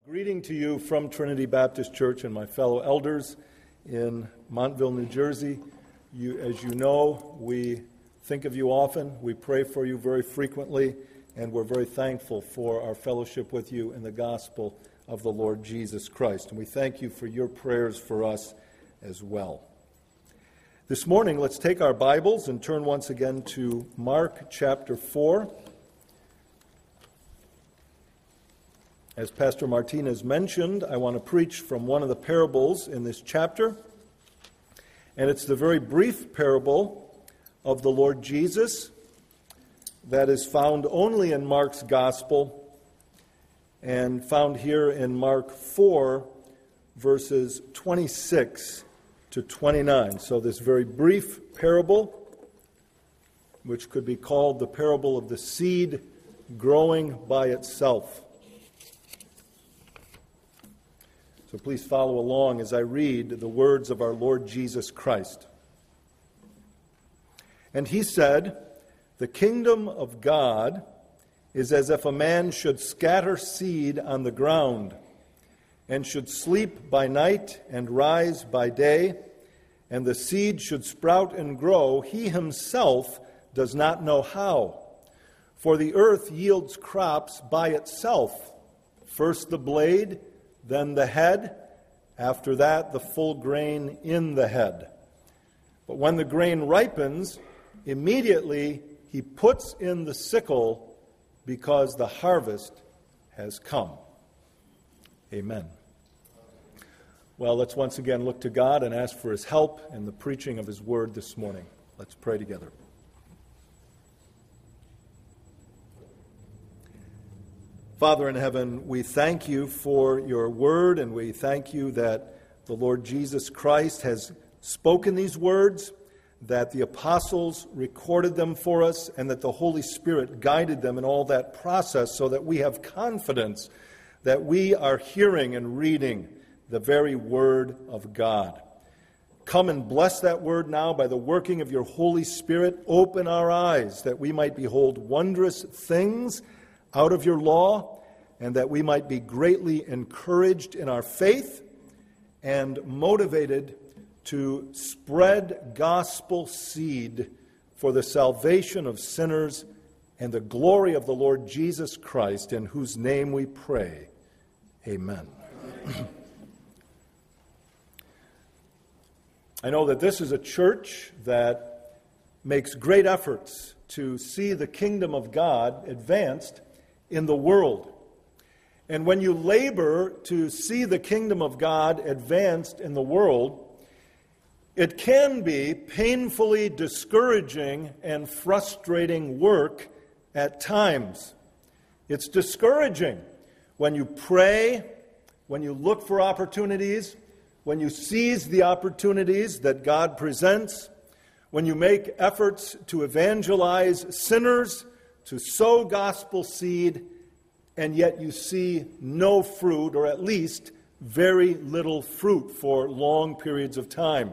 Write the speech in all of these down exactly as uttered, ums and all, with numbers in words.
Greeting to you from Trinity Baptist Church and my fellow elders in Montville, New Jersey. You, as you know, we think of you often, we pray for you very frequently, and we're very thankful for our fellowship with you in the gospel of the Lord Jesus Christ. And we thank you for your prayers for us as well. This morning, let's take our Bibles and turn once again to Mark chapter four. As Pastor Martinez mentioned, I want to preach from one of the parables in this chapter, and it's the very brief parable of the Lord Jesus that is found only in Mark's Gospel and found here in Mark four, verses twenty-six to twenty-nine. So this very brief parable, which could be called the parable of the seed growing by itself. So please follow along as I read the words of our Lord Jesus Christ. And he said, "The kingdom of God is as if a man should scatter seed on the ground, and should sleep by night and rise by day, and the seed should sprout and grow. He himself does not know how. For the earth yields crops by itself, first the blade, then the head, after that the full grain in the head. But when the grain ripens, immediately he puts in the sickle, because the harvest has come." Amen. Well, let's once again look to God and ask for his help in the preaching of his word this morning. Let's pray together. Father in heaven, we thank you for your word, and we thank you that the Lord Jesus Christ has spoken these words, that the apostles recorded them for us, and that the Holy Spirit guided them in all that process, so that we have confidence that we are hearing and reading the very word of God. Come and bless that word now by the working of your Holy Spirit. Open our eyes that we might behold wondrous things out of your law, and that we might be greatly encouraged in our faith and motivated to spread gospel seed for the salvation of sinners and the glory of the Lord Jesus Christ, in whose name we pray. Amen. I know that this is a church that makes great efforts to see the kingdom of God advanced in the world. And when you labor to see the kingdom of God advanced in the world, it can be painfully discouraging and frustrating work at times. It's discouraging when you pray, when you look for opportunities, when you seize the opportunities that God presents, when you make efforts to evangelize sinners, to sow gospel seed, and yet you see no fruit, or at least very little fruit for long periods of time.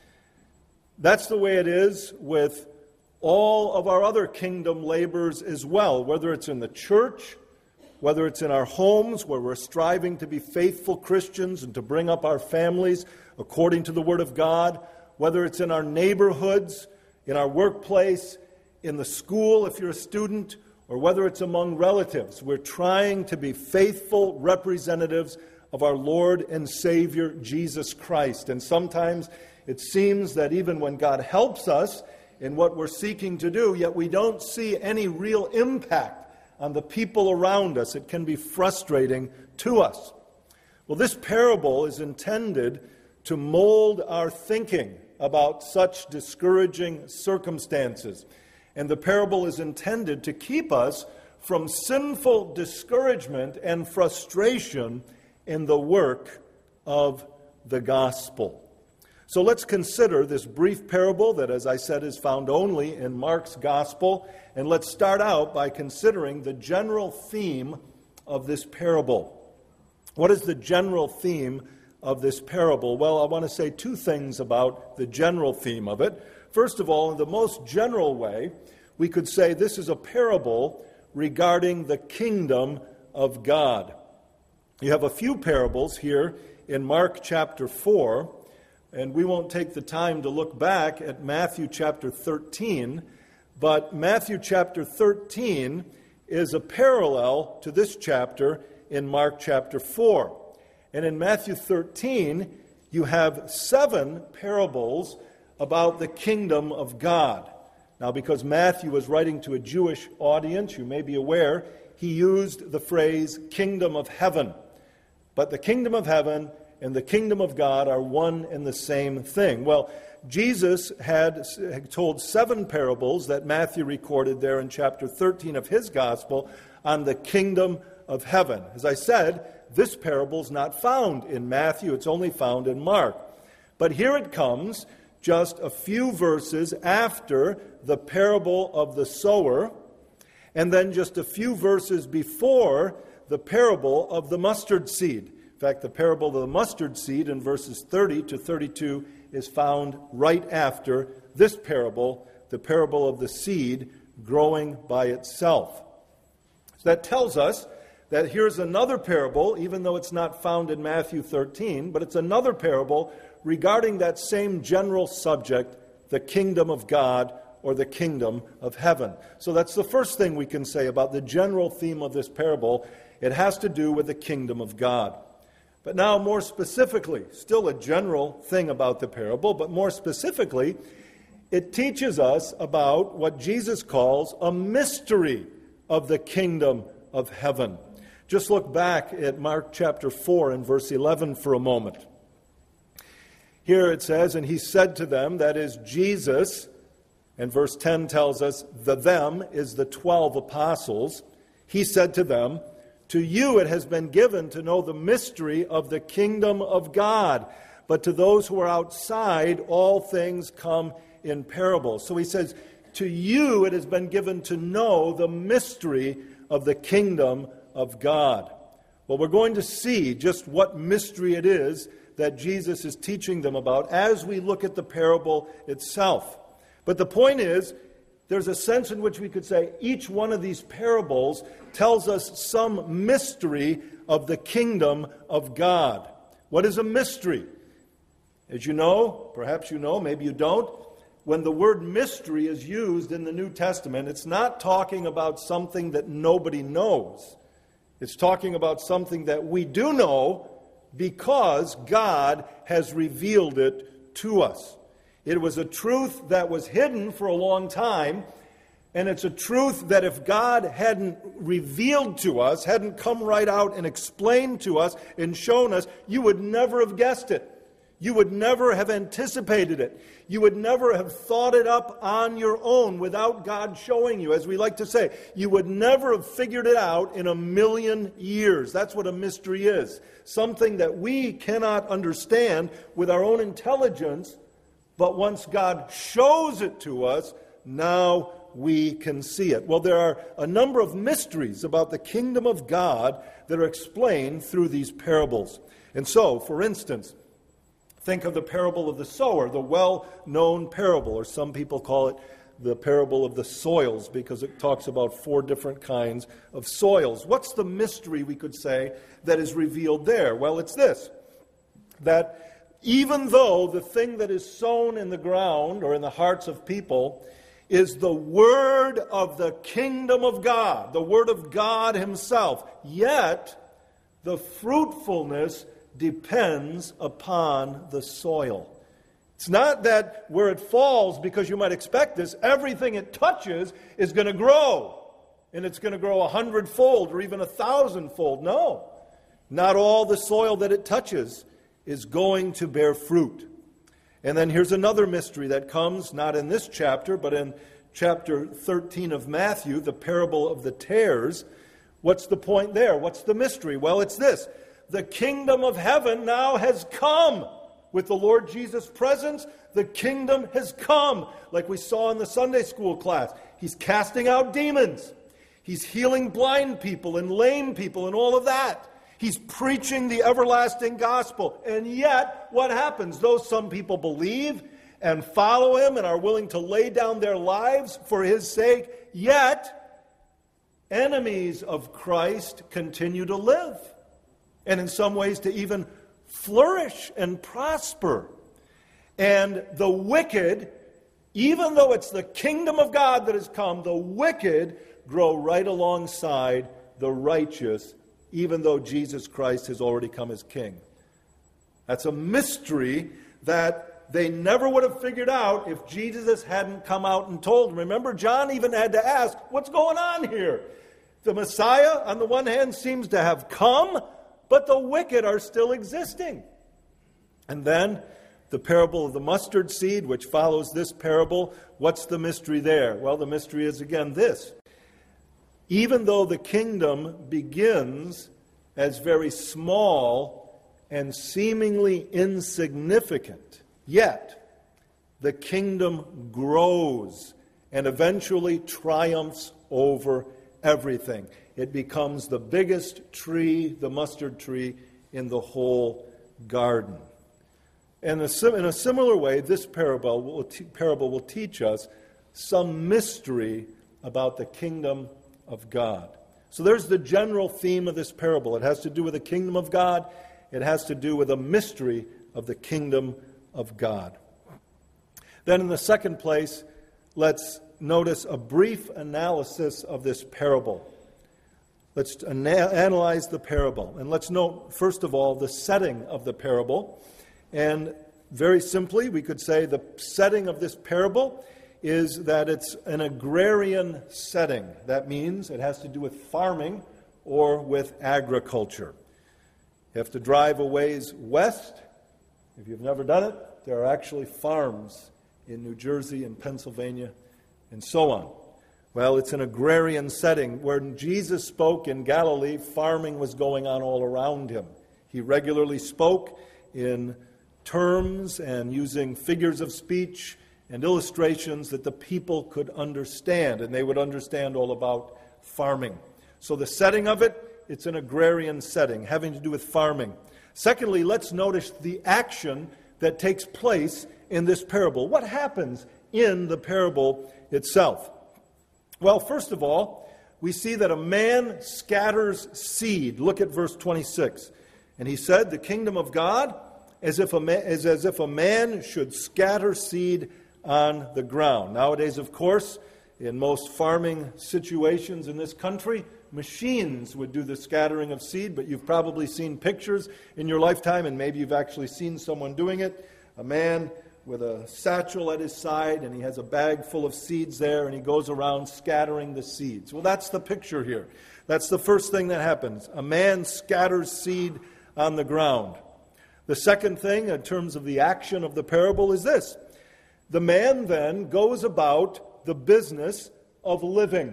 That's the way it is with all of our other kingdom labors as well, whether it's in the church, whether it's in our homes where we're striving to be faithful Christians and to bring up our families according to the Word of God, whether it's in our neighborhoods, in our workplace, in the school if you're a student, or whether it's among relatives. We're trying to be faithful representatives of our Lord and Savior Jesus Christ. And sometimes it seems that even when God helps us in what we're seeking to do, yet we don't see any real impact on the people around us. It can be frustrating to us. Well, this parable is intended to mold our thinking about such discouraging circumstances. And the parable is intended to keep us from sinful discouragement and frustration in the work of the gospel. So let's consider this brief parable that, as I said, is found only in Mark's gospel. And let's start out by considering the general theme of this parable. What is the general theme of this parable? Well, I want to say two things about the general theme of it. First of all, in the most general way, we could say this is a parable regarding the kingdom of God. You have a few parables here in Mark chapter four, and we won't take the time to look back at Matthew chapter thirteen, but Matthew chapter thirteen is a parallel to this chapter in Mark chapter four. And in Matthew thirteen, you have seven parables about the kingdom of God. Now, because Matthew was writing to a Jewish audience, you may be aware, he used the phrase kingdom of heaven. But the kingdom of heaven and the kingdom of God are one and the same thing. Well, Jesus had told seven parables that Matthew recorded there in chapter thirteen of his gospel on the kingdom of heaven. As I said, this parable is not found in Matthew. It's only found in Mark. But here it comes just a few verses after the parable of the sower, and then just a few verses before the parable of the mustard seed. In fact, the parable of the mustard seed in verses thirty to thirty-two is found right after this parable, the parable of the seed growing by itself. So that tells us that here's another parable, even though it's not found in Matthew thirteen, but it's another parable regarding that same general subject, the kingdom of God or the kingdom of heaven. So that's the first thing we can say about the general theme of this parable. It has to do with the kingdom of God. But now more specifically, still a general thing about the parable, but more specifically, it teaches us about what Jesus calls a mystery of the kingdom of heaven. Just look back at Mark chapter four and verse eleven for a moment. Here it says, and he said to them, that is Jesus, and verse ten tells us, the them is the twelve apostles. He said to them, to you it has been given to know the mystery of the kingdom of God, but to those who are outside, all things come in parables. So he says, to you it has been given to know the mystery of the kingdom of God. Well, we're going to see just what mystery it is that Jesus is teaching them about as we look at the parable itself. But the point is, there's a sense in which we could say each one of these parables tells us some mystery of the kingdom of God. What is a mystery? As you know, perhaps you know, maybe you don't, when the word mystery is used in the New Testament, it's not talking about something that nobody knows. It's talking about something that we do know because God has revealed it to us. It was a truth that was hidden for a long time, and it's a truth that if God hadn't revealed to us, hadn't come right out and explained to us and shown us, you would never have guessed it. You would never have anticipated it. You would never have thought it up on your own without God showing you. As we like to say, you would never have figured it out in a million years. That's what a mystery is. Something that we cannot understand with our own intelligence, but once God shows it to us, now we can see it. Well, there are a number of mysteries about the kingdom of God that are explained through these parables. And so, for instance, think of the parable of the sower, the well-known parable, or some people call it the parable of the soils because it talks about four different kinds of soils. What's the mystery, we could say, that is revealed there? Well, it's this, that even though the thing that is sown in the ground or in the hearts of people is the word of the kingdom of God, the word of God himself, yet the fruitfulness depends upon the soil. It's not that where it falls, because you might expect this, everything it touches is going to grow. And it's going to grow a hundredfold or even a thousandfold. No. Not all the soil that it touches is going to bear fruit. And then here's another mystery that comes, not in this chapter, but in chapter thirteen of Matthew, the parable of the tares. What's the point there? What's the mystery? Well, it's this. The kingdom of heaven now has come. With the Lord Jesus' presence, the kingdom has come. Like we saw in the Sunday school class. He's casting out demons. He's healing blind people and lame people and all of that. He's preaching the everlasting gospel. And yet, what happens? Though some people believe and follow him and are willing to lay down their lives for his sake, yet enemies of Christ continue to live. and in some ways to even flourish and prosper. And the wicked, even though it's the kingdom of God that has come, the wicked grow right alongside the righteous, even though Jesus Christ has already come as king. That's a mystery that they never would have figured out if Jesus hadn't come out and told them. Remember, John even had to ask, what's going on here? The Messiah, on the one hand, seems to have come, but the wicked are still existing. And then the parable of the mustard seed, which follows this parable, what's the mystery there? Well, the mystery is, again, this. Even though the kingdom begins as very small and seemingly insignificant, yet the kingdom grows and eventually triumphs over everything. It becomes the biggest tree, the mustard tree, in the whole garden. And in a similar way, this parable will, parable will teach us some mystery about the kingdom of God. So there's the general theme of this parable. It has to do with the kingdom of God. It has to do with a mystery of the kingdom of God. Then in the second place, let's notice a brief analysis of this parable. Let's ana- analyze the parable. And let's note, first of all, the setting of the parable. And very simply, we could say the setting of this parable is that it's an agrarian setting. That means it has to do with farming or with agriculture. You have to drive a ways west. If you've never done it, there are actually farms in New Jersey and Pennsylvania and so on. Well, it's an agrarian setting. When Jesus spoke in Galilee, farming was going on all around him. He regularly spoke in terms and using figures of speech and illustrations that the people could understand, and they would understand all about farming. So the setting of it, it's an agrarian setting, having to do with farming. Secondly, let's notice the action that takes place in this parable. What happens in the parable itself? Well, first of all, we see that a man scatters seed. Look at verse twenty-six. And he said, the kingdom of God as if a man, is as if a man should scatter seed on the ground. Nowadays, of course, in most farming situations in this country, machines would do the scattering of seed, but you've probably seen pictures in your lifetime, and maybe you've actually seen someone doing it. A man with a satchel at his side, and he has a bag full of seeds there, and he goes around scattering the seeds. Well, that's the picture here. That's the first thing that happens. A man scatters seed on the ground. The second thing, in terms of the action of the parable, is this. The man then goes about the business of living.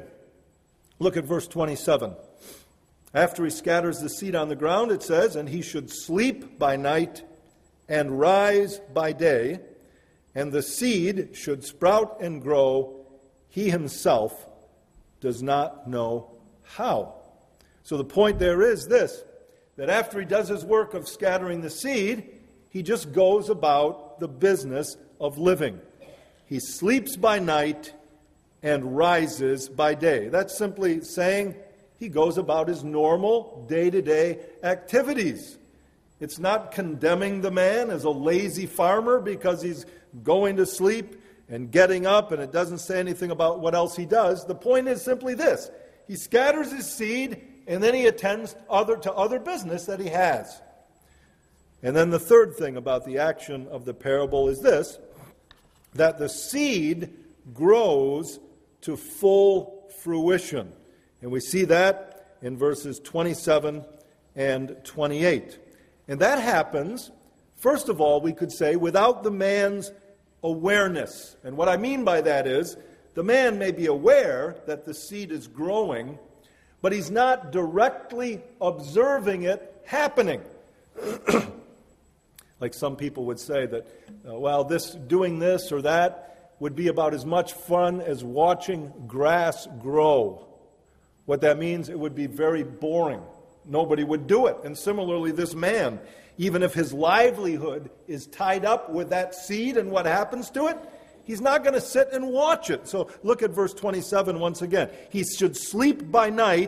Look at verse twenty-seven. After he scatters the seed on the ground, it says, and he should sleep by night and rise by day, and the seed should sprout and grow. He himself does not know how. So the point there is this, that after he does his work of scattering the seed, he just goes about the business of living. He sleeps by night and rises by day. That's simply saying he goes about his normal day-to-day activities. It's not condemning the man as a lazy farmer because he's going to sleep and getting up, and it doesn't say anything about what else he does. The point is simply this. He scatters his seed, and then he attends other to other business that he has. And then the third thing about the action of the parable is this, that the seed grows to full fruition. And we see that in verses twenty-seven and twenty-eight. And that happens, first of all, we could say, without the man's awareness. And what I mean by that is, the man may be aware that the seed is growing, but he's not directly observing it happening. Like some people would say that, uh, well, this doing this or that would be about as much fun as watching grass grow. What that means, it would be very boring. Nobody would do it. And similarly, this man, even if his livelihood is tied up with that seed and what happens to it, he's not going to sit and watch it. So look at verse twenty-seven once again. He should sleep by night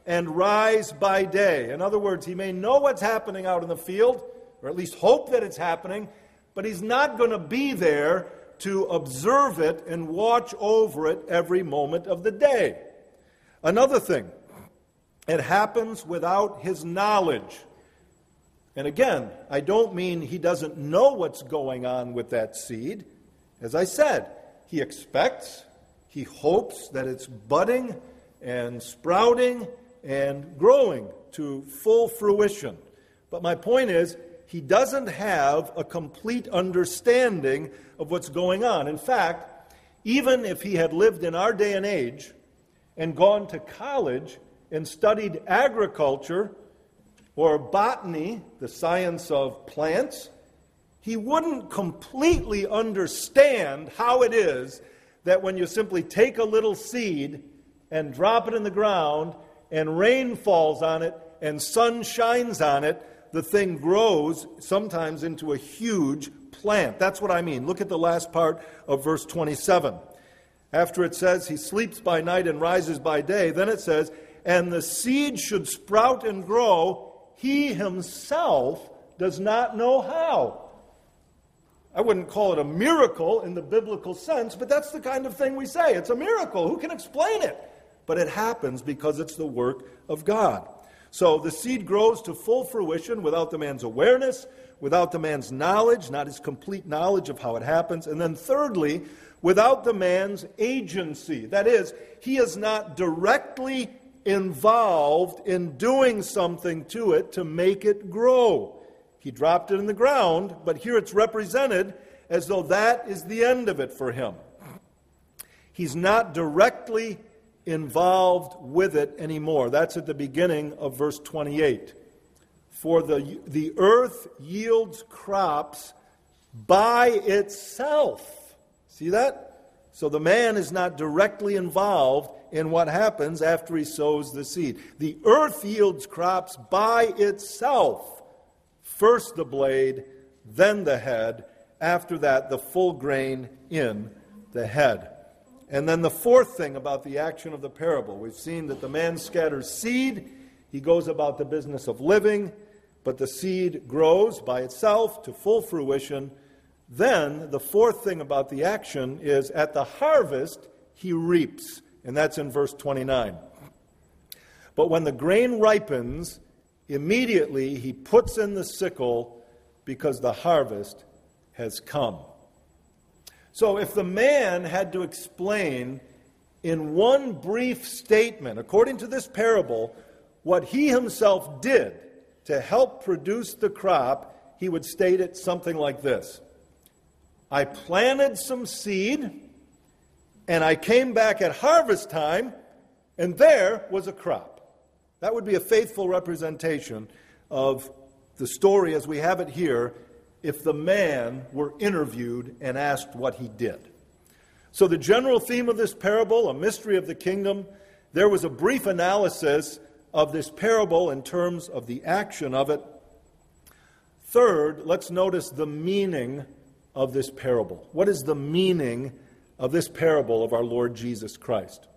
and rise by day. In other words, he may know what's happening out in the field, or at least hope that it's happening, but he's not going to be there to observe it and watch over it every moment of the day. Another thing, it happens without his knowledge. And again, I don't mean he doesn't know what's going on with that seed. As I said, he expects, he hopes that it's budding and sprouting and growing to full fruition. But my point is, he doesn't have a complete understanding of what's going on. In fact, even if he had lived in our day and age and gone to college and studied agriculture or botany, the science of plants, he wouldn't completely understand how it is that when you simply take a little seed and drop it in the ground and rain falls on it and sun shines on it, the thing grows sometimes into a huge plant. That's what I mean. Look at the last part of verse twenty-seven. After it says, he sleeps by night and rises by day, then it says, and the seed should sprout and grow, he himself does not know how. I wouldn't call it a miracle in the biblical sense, but that's the kind of thing we say. It's a miracle. Who can explain it? But it happens because it's the work of God. So the seed grows to full fruition without the man's awareness, without the man's knowledge, not his complete knowledge of how it happens. And then thirdly, without the man's agency. That is, he is not directly involved in doing something to it to make it grow. He dropped it in the ground, but here it's represented as though that is the end of it for him. He's not directly involved with it anymore. That's at the beginning of verse twenty-eight. For the, the earth yields crops by itself. See that? So the man is not directly involved in what happens after he sows the seed. The earth yields crops by itself. First the blade, then the head. After that, the full grain in the head. And then the fourth thing about the action of the parable. We've seen that the man scatters seed. He goes about the business of living, but the seed grows by itself to full fruition. Then the fourth thing about the action is at the harvest, he reaps. And that's in verse twenty-nine. But when the grain ripens, immediately he puts in the sickle because the harvest has come. So if the man had to explain in one brief statement, according to this parable, what he himself did to help produce the crop, he would state it something like this. I planted some seed, and I came back at harvest time, and there was a crop. That would be a faithful representation of the story as we have it here if the man were interviewed and asked what he did. So the general theme of this parable, a mystery of the kingdom, there was a brief analysis of this parable in terms of the action of it. Third, let's notice the meaning of this parable. What is the meaning of this parable of our Lord Jesus Christ?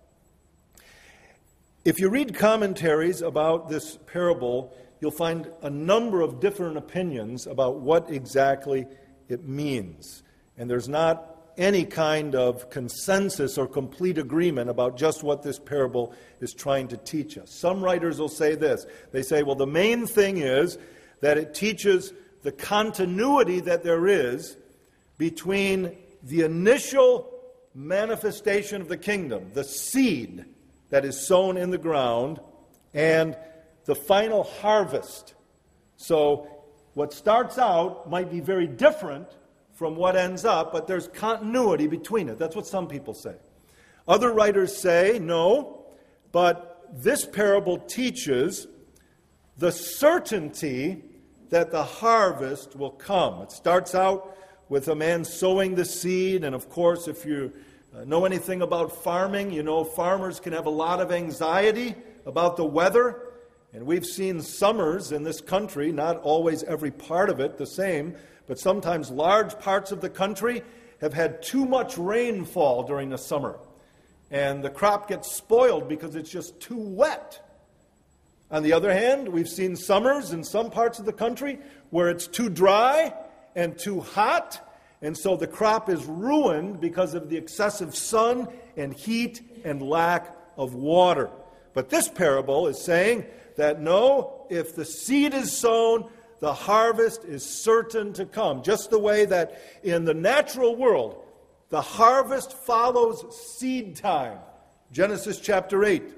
If you read commentaries about this parable, you'll find a number of different opinions about what exactly it means. And there's not any kind of consensus or complete agreement about just what this parable is trying to teach us. Some writers will say this. They say, well, the main thing is that it teaches the continuity that there is between the initial manifestation of the kingdom, the seed that is sown in the ground, and the final harvest. So what starts out might be very different from what ends up, but there's continuity between it. That's what some people say. Other writers say, no, but this parable teaches the certainty that the harvest will come. It starts out with a man sowing the seed, and of course, if you know anything about farming, you know farmers can have a lot of anxiety about the weather. And we've seen summers in this country, not always every part of it the same, but sometimes large parts of the country have had too much rainfall during the summer. And the crop gets spoiled because it's just too wet. On the other hand, we've seen summers in some parts of the country where it's too dry and too hot, and so the crop is ruined because of the excessive sun and heat and lack of water. But this parable is saying that no, if the seed is sown, the harvest is certain to come. Just the way that in the natural world, the harvest follows seed time. Genesis chapter eight.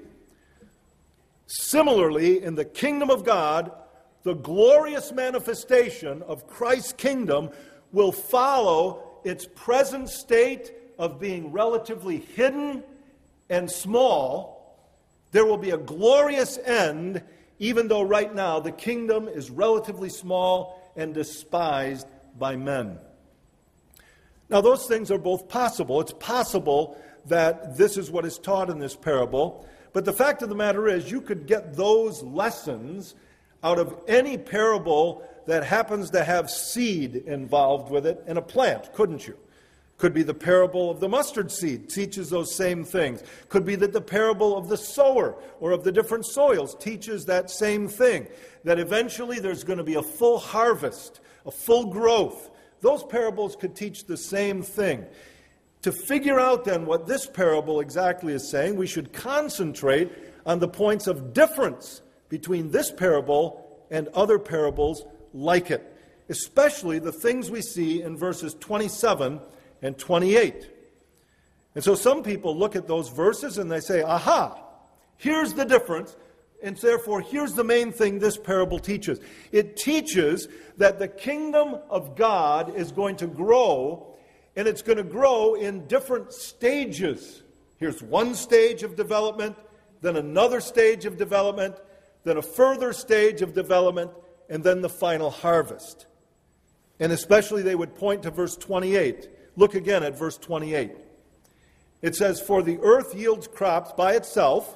Similarly, in the kingdom of God, the glorious manifestation of Christ's kingdom will follow its present state of being relatively hidden and small. There will be a glorious end, even though right now the kingdom is relatively small and despised by men. Now, those things are both possible. It's possible that this is what is taught in this parable. But the fact of the matter is, you could get those lessons out of any parable that happens to have seed involved with it and a plant, couldn't you? Could be the parable of the mustard seed, teaches those same things. Could be that the parable of the sower or of the different soils teaches that same thing, that eventually there's going to be a full harvest, a full growth. Those parables could teach the same thing. To figure out then what this parable exactly is saying, we should concentrate on the points of difference between this parable and other parables like it, especially the things we see in verses twenty-seven and twenty-eight. And so some people look at those verses and they say, aha, here's the difference, and therefore here's the main thing this parable teaches. It teaches that the kingdom of God is going to grow, and it's going to grow in different stages. Here's one stage of development, then another stage of development, then a further stage of development, and then the final harvest. And especially they would point to verse twenty-eight. Look again at verse twenty-eight. It says, "For the earth yields crops by itself,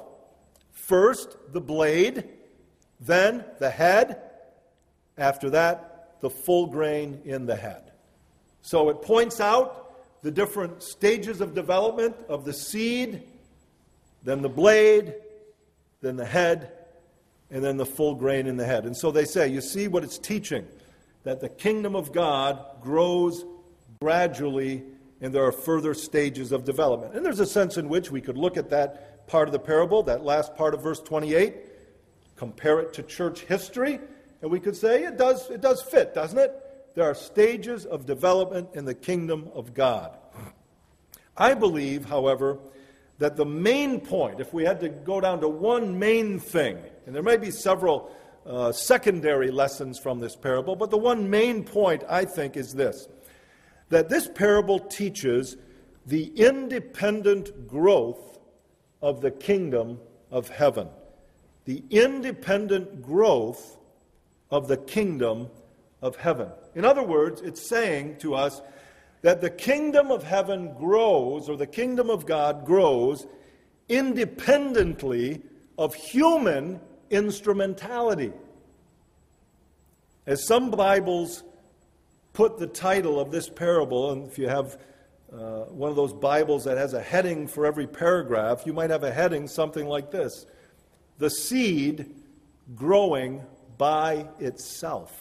first the blade, then the head, after that the full grain in the head." So it points out the different stages of development of the seed, then the blade, then the head, and then the full grain in the head. And so they say, you see what it's teaching, that the kingdom of God grows gradually, and there are further stages of development. And there's a sense in which we could look at that part of the parable, that last part of verse twenty-eight, compare it to church history, and we could say it does, it does fit, doesn't it? There are stages of development in the kingdom of God. I believe, however, that the main point, if we had to go down to one main thing, and there may be several uh, secondary lessons from this parable, but the one main point, I think, is this, that this parable teaches the independent growth of the kingdom of heaven. The independent growth of the kingdom of heaven. In other words, it's saying to us that the kingdom of heaven grows, or the kingdom of God grows, independently of human instrumentality. As some Bibles put the title of this parable, and if you have uh, one of those Bibles that has a heading for every paragraph, you might have a heading something like this: "The seed growing by itself."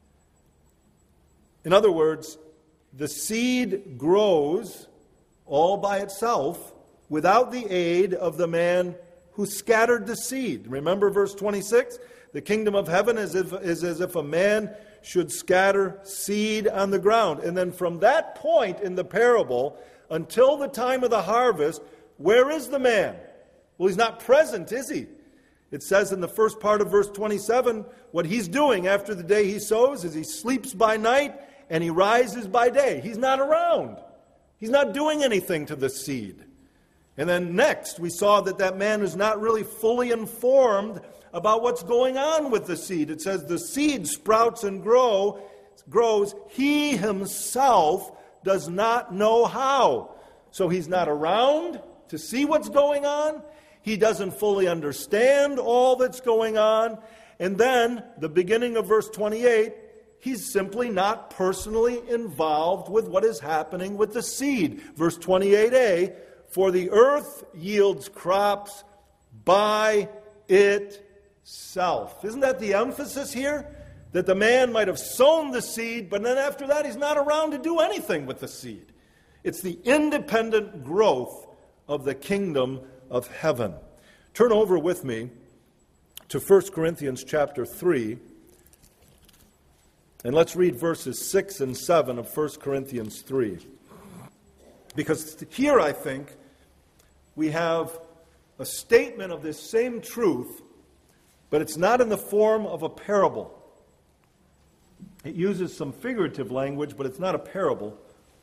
In other words, the seed grows all by itself without the aid of the man who scattered the seed. Remember verse twenty-six? The kingdom of heaven is, if, is as if a man should scatter seed on the ground. And then from that point in the parable until the time of the harvest, where is the man? Well, he's not present, is he? It says in the first part of verse twenty-seven, what he's doing after the day he sows is he sleeps by night and he rises by day. He's not around. He's not doing anything to the seed. And then next, we saw that that man is not really fully informed about what's going on with the seed. It says the seed sprouts and grow, grows. He himself does not know how. So he's not around to see what's going on. He doesn't fully understand all that's going on. And then, the beginning of verse twenty-eight, he's simply not personally involved with what is happening with the seed. Verse twenty-eight a, "For the earth yields crops by itself." self. Isn't that the emphasis here? That the man might have sown the seed, but then after that he's not around to do anything with the seed. It's the independent growth of the kingdom of heaven. Turn over with me to First Corinthians chapter three, and let's read verses six and seven of First Corinthians three. Because here, I think, we have a statement of this same truth, but it's not in the form of a parable. It uses some figurative language, but it's not a parable.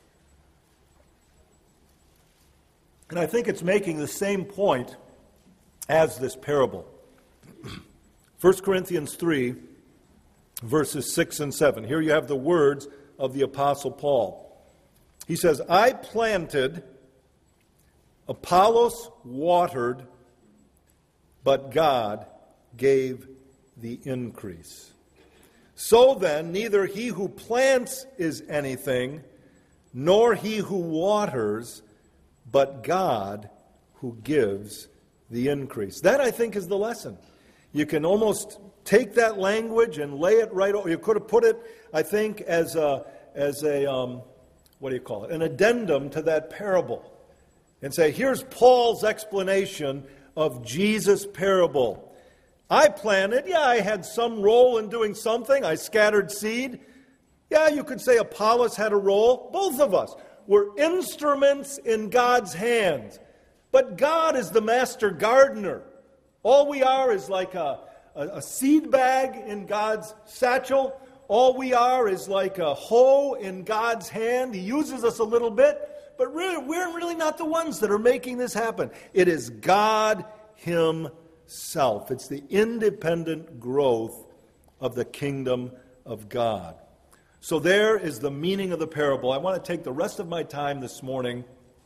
And I think it's making the same point as this parable. First Corinthians three, verses six and seven. Here you have the words of the Apostle Paul. He says, I planted, Apollos watered, but God gave the increase. So then, neither he who plants is anything, nor he who waters, but God who gives the increase. That, I think, is the lesson. You can almost take that language and lay it right over. You could have put it, I think, as a, as a um, what do you call it, an addendum to that parable. And say, here's Paul's explanation of Jesus' parable. I planted, yeah, I had some role in doing something. I scattered seed. Yeah, you could say Apollos had a role. Both of us were instruments in God's hands. But God is the master gardener. All we are is like a, a, a seed bag in God's satchel. All we are is like a hoe in God's hand. He uses us a little bit, but really, we're really not the ones that are making this happen. It is God Himself. It's the independent growth of the kingdom of God. So there is the meaning of the parable. I want to take the rest of my time this morning,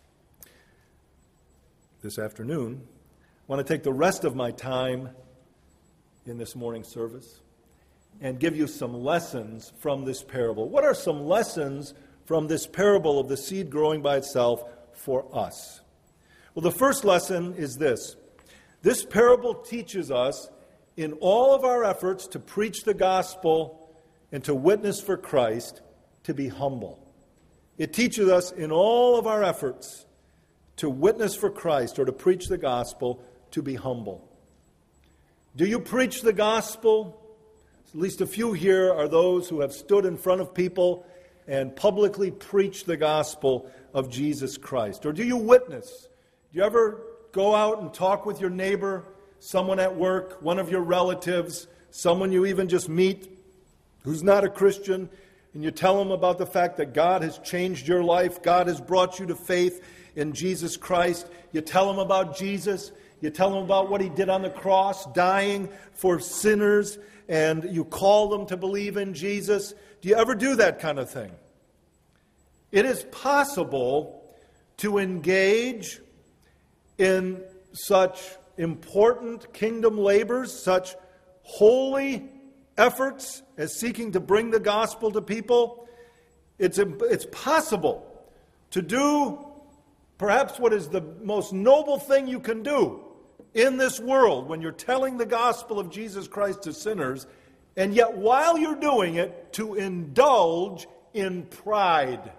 this afternoon, I want to take the rest of my time in this morning service and give you some lessons from this parable. What are some lessons from this parable of the seed growing by itself for us? Well, the first lesson is this. This parable teaches us in all of our efforts to preach the gospel and to witness for Christ to be humble. It teaches us in all of our efforts to witness for Christ or to preach the gospel to be humble. Do you preach the gospel? At least a few here are those who have stood in front of people and publicly preached the gospel of Jesus Christ. Or do you witness? Do you ever go out and talk with your neighbor, someone at work, one of your relatives, someone you even just meet who's not a Christian, and you tell them about the fact that God has changed your life, God has brought you to faith in Jesus Christ. You tell them about Jesus. You tell them about what He did on the cross, dying for sinners, and you call them to believe in Jesus. Do you ever do that kind of thing? It is possible to engage in such important kingdom labors, such holy efforts as seeking to bring the gospel to people. It's, it's possible to do perhaps what is the most noble thing you can do in this world when you're telling the gospel of Jesus Christ to sinners, and yet while you're doing it, to indulge in pride.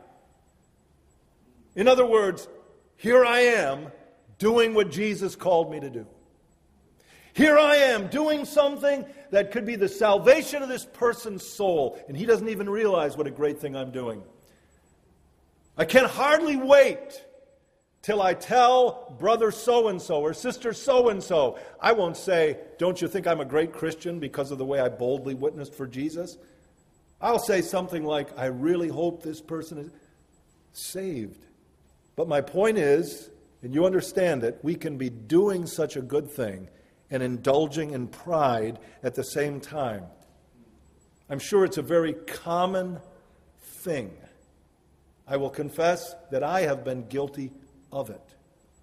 In other words, here I am doing what Jesus called me to do. Here I am doing something that could be the salvation of this person's soul, and he doesn't even realize what a great thing I'm doing. I can hardly wait till I tell brother so-and-so or sister so-and-so. I won't say, don't you think I'm a great Christian because of the way I boldly witnessed for Jesus? I'll say something like, I really hope this person is saved. But my point is, and you understand it, we can be doing such a good thing and indulging in pride at the same time. I'm sure it's a very common thing. I will confess that I have been guilty of it.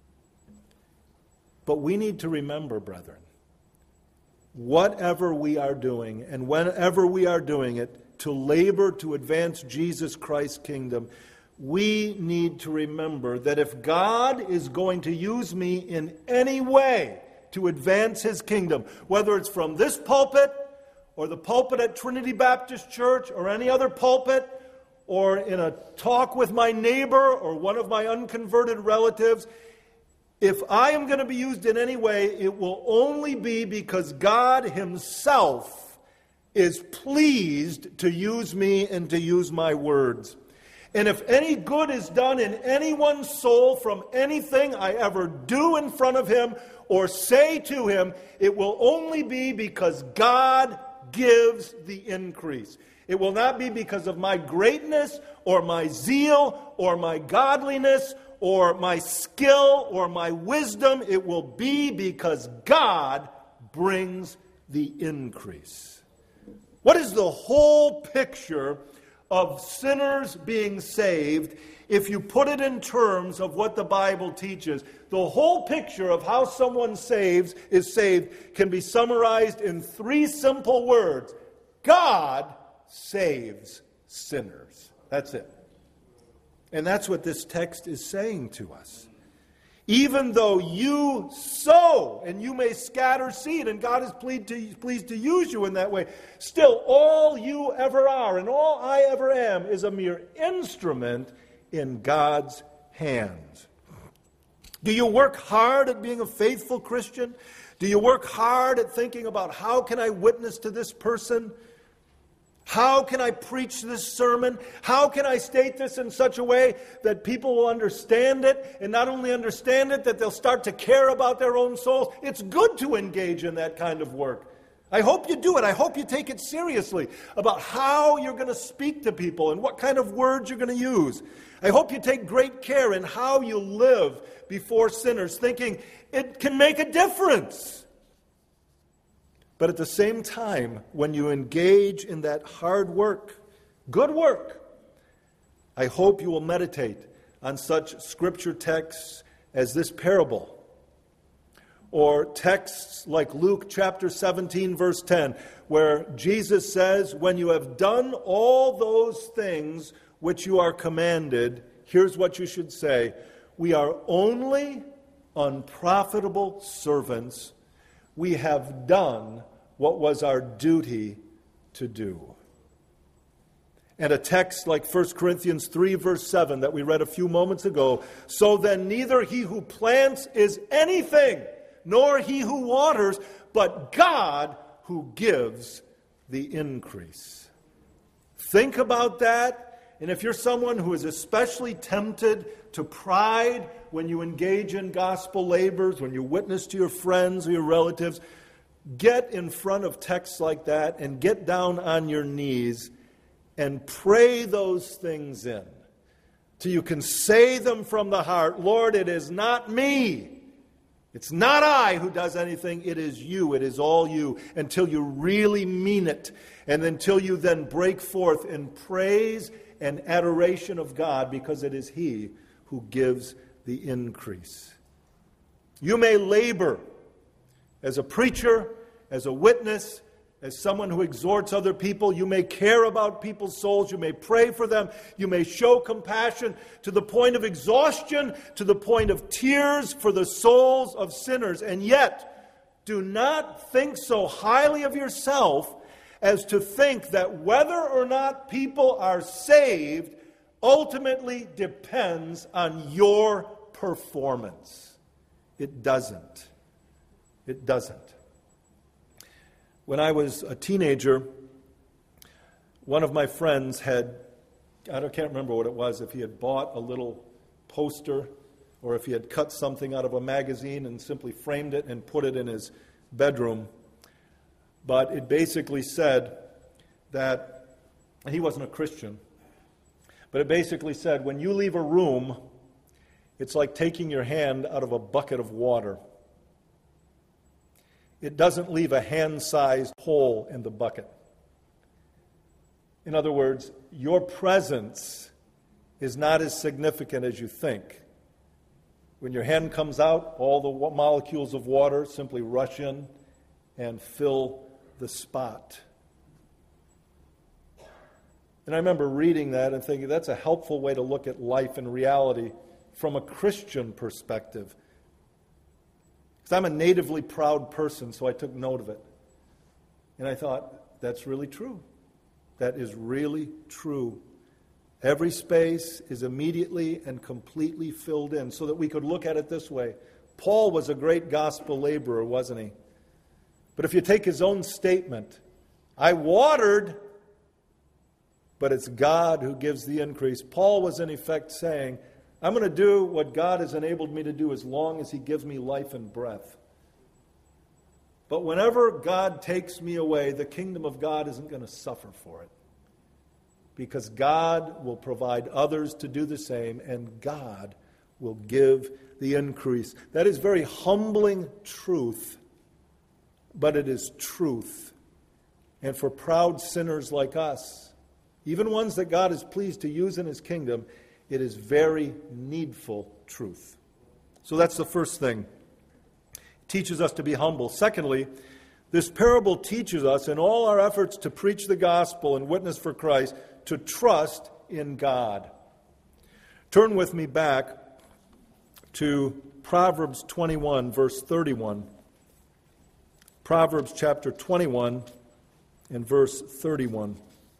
But we need to remember, brethren, whatever we are doing and whenever we are doing it to labor to advance Jesus Christ's kingdom, we need to remember that if God is going to use me in any way to advance his kingdom, whether it's from this pulpit or the pulpit at Trinity Baptist Church or any other pulpit, or in a talk with my neighbor or one of my unconverted relatives. If I am going to be used in any way, it will only be because God himself is pleased to use me and to use my words. And if any good is done in anyone's soul from anything I ever do in front of him or say to him, it will only be because God gives the increase. It will not be because of my greatness or my zeal or my godliness or my skill or my wisdom. It will be because God brings the increase. What is the whole picture of sinners being saved if you put it in terms of what the Bible teaches? The whole picture of how someone saves is saved can be summarized in three simple words. God saves sinners. That's it. And that's what this text is saying to us. Even though you sow, and you may scatter seed, and God is pleased to, pleased to use you in that way, still all you ever are and all I ever am is a mere instrument in God's hands. Do you work hard at being a faithful Christian? Do you work hard at thinking about how can I witness to this person? How can I preach this sermon? How can I state this in such a way that people will understand it? And not only understand it, that they'll start to care about their own souls. It's good to engage in that kind of work. I hope you do it. I hope you take it seriously about how you're going to speak to people and what kind of words you're going to use. I hope you take great care in how you live before sinners, thinking it can make a difference. But at the same time, when you engage in that hard work, good work, I hope you will meditate on such scripture texts as this parable, or texts like Luke chapter seventeen, verse ten, where Jesus says, when you have done all those things which you are commanded, here's what you should say: we are only unprofitable servants. We have done what was our duty to do. And a text like First Corinthians three, verse seven that we read a few moments ago, so then neither he who plants is anything, nor he who waters, but God who gives the increase. Think about that. And if you're someone who is especially tempted to pride when you engage in gospel labors, when you witness to your friends or your relatives, get in front of texts like that and get down on your knees and pray those things in till you can say them from the heart. Lord, it is not me. It's not I who does anything. It is you. It is all you, until you really mean it, and until you then break forth in praise and adoration of God, because it is He who gives the increase. You may labor as a preacher, as a witness, as someone who exhorts other people. You may care about people's souls. You may pray for them. You may show compassion to the point of exhaustion, to the point of tears for the souls of sinners. And yet, do not think so highly of yourself as to think that whether or not people are saved ultimately depends on your performance. It doesn't. It doesn't. When I was a teenager, one of my friends had, I don't, can't remember what it was, if he had bought a little poster or if he had cut something out of a magazine and simply framed it and put it in his bedroom. But it basically said that, and he wasn't a Christian, but it basically said, when you leave a room, it's like taking your hand out of a bucket of water. It doesn't leave a hand-sized hole in the bucket. In other words, your presence is not as significant as you think. When your hand comes out, all the molecules of water simply rush in and fill the spot. And I remember reading that and thinking that's a helpful way to look at life and reality from a Christian perspective. Because I'm a natively proud person, so I took note of it. And I thought, that's really true. That is really true. Every space is immediately and completely filled in, so that we could look at it this way. Paul was a great gospel laborer, wasn't he? But if you take his own statement, I watered, but it's God who gives the increase. Paul was in effect saying, I'm going to do what God has enabled me to do as long as he gives me life and breath. But whenever God takes me away, the kingdom of God isn't going to suffer for it. Because God will provide others to do the same, and God will give the increase. That is very humbling truth, but it is truth. And for proud sinners like us, even ones that God is pleased to use in his kingdom, it is very needful truth. So that's the first thing. It teaches us to be humble. Secondly, this parable teaches us in all our efforts to preach the gospel and witness for Christ to trust in God. Turn with me back to Proverbs twenty-one, verse thirty-one. Proverbs chapter twenty-one and verse thirty-one.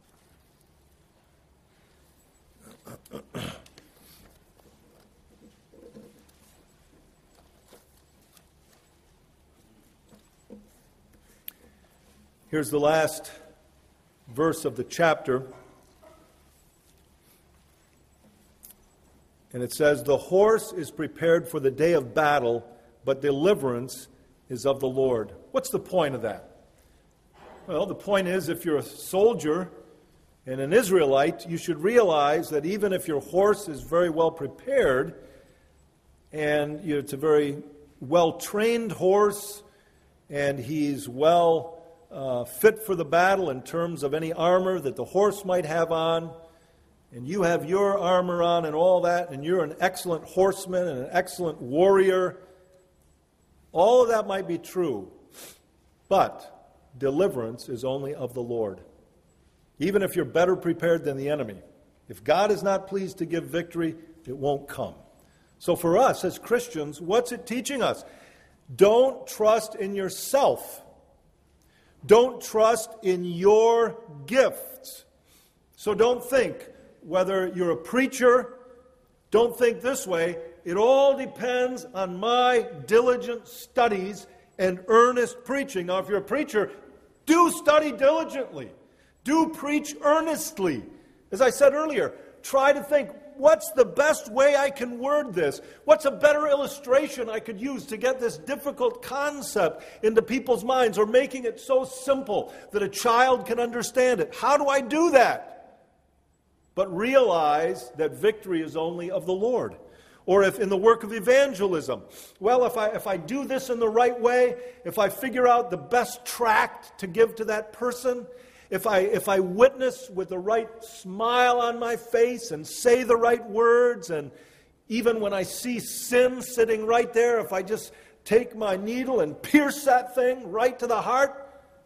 Here's the last verse of the chapter. And it says, the horse is prepared for the day of battle, but deliverance is of the Lord. What's the point of that? Well, the point is, if you're a soldier and an Israelite, you should realize that even if your horse is very well prepared, and you know, it's a very well-trained horse, and he's well uh, fit for the battle in terms of any armor that the horse might have on, and you have your armor on and all that, and you're an excellent horseman and an excellent warrior, all of that might be true, but deliverance is only of the Lord. Even if you're better prepared than the enemy, if God is not pleased to give victory, it won't come. So for us as Christians, what's it teaching us? Don't trust in yourself. Don't trust in your gifts. So don't think, whether you're a preacher, don't think this way. It all depends on my diligent studies and earnest preaching. Now, if you're a preacher, do study diligently. Do preach earnestly. As I said earlier, try to think, what's the best way I can word this? What's a better illustration I could use to get this difficult concept into people's minds, or making it so simple that a child can understand it? How do I do that? But realize that victory is only of the Lord. Or if in the work of evangelism, well, if I if I do this in the right way, if I figure out the best tract to give to that person, if I if I witness with the right smile on my face and say the right words, and even when I see sin sitting right there, if I just take my needle and pierce that thing right to the heart,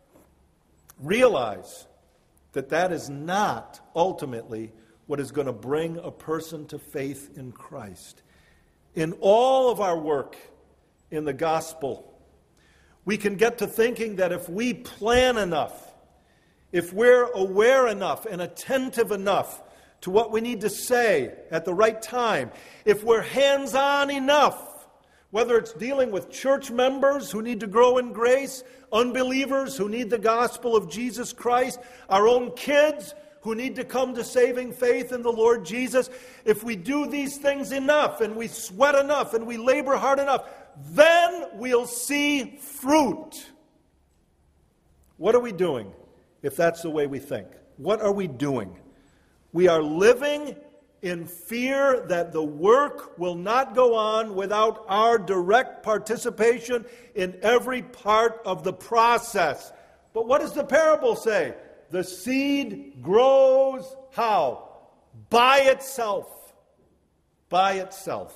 realize that that is not ultimately what is going to bring a person to faith in Christ. In all of our work in the gospel, we can get to thinking that if we plan enough, if we're aware enough and attentive enough to what we need to say at the right time, if we're hands-on enough, whether it's dealing with church members who need to grow in grace, unbelievers who need the gospel of Jesus Christ, our own kids who need to come to saving faith in the Lord Jesus, if we do these things enough and we sweat enough and we labor hard enough, then we'll see fruit. What are we doing if that's the way we think? What are we doing? We are living in fear that the work will not go on without our direct participation in every part of the process. But what does the parable say? The seed grows how? By itself. By itself.